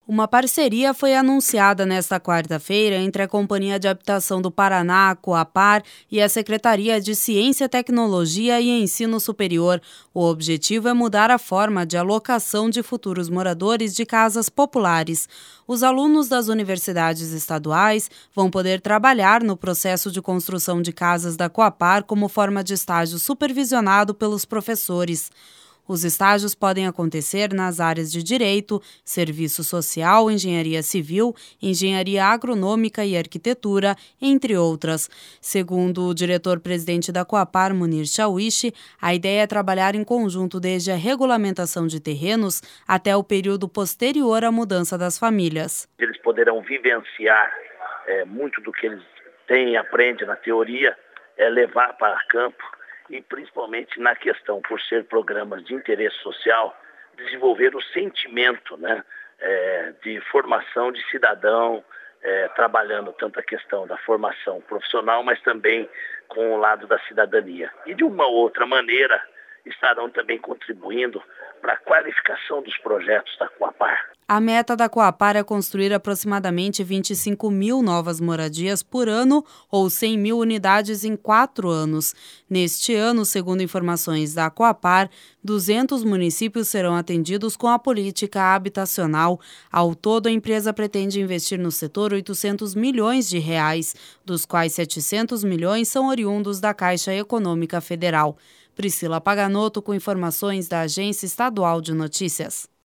Uma parceria foi anunciada nesta quarta-feira entre a Companhia de Habitação do Paraná, a Coapar, e a Secretaria de Ciência, Tecnologia e Ensino Superior. O objetivo é mudar a forma de alocação de futuros moradores de casas populares. Os alunos das universidades estaduais vão poder trabalhar no processo de construção de casas da Coapar como forma de estágio supervisionado pelos professores. Os estágios podem acontecer nas áreas de Direito, Serviço Social, Engenharia Civil, Engenharia Agronômica e Arquitetura, entre outras. Segundo o diretor-presidente da Coapar, Munir Chawishi, a ideia é trabalhar em conjunto desde a regulamentação de terrenos até o período posterior à mudança das famílias. Eles poderão vivenciar muito do que eles têm e aprendem na teoria, levar para campo. E principalmente na questão, por ser programas de interesse social, desenvolver o sentimento, de formação de cidadão, trabalhando tanto a questão da formação profissional, mas também com o lado da cidadania. E de uma outra maneira, estarão também contribuindo para a qualificação dos projetos da Coapar. A meta da Coapar é construir aproximadamente 25 mil novas moradias por ano ou 100 mil unidades em 4 anos. Neste ano, segundo informações da Coapar, 200 municípios serão atendidos com a política habitacional. Ao todo, a empresa pretende investir no setor 800 milhões de reais, dos quais 700 milhões são oriundos da Caixa Econômica Federal. Priscila Paganotto com informações da Agência Estadual de Notícias.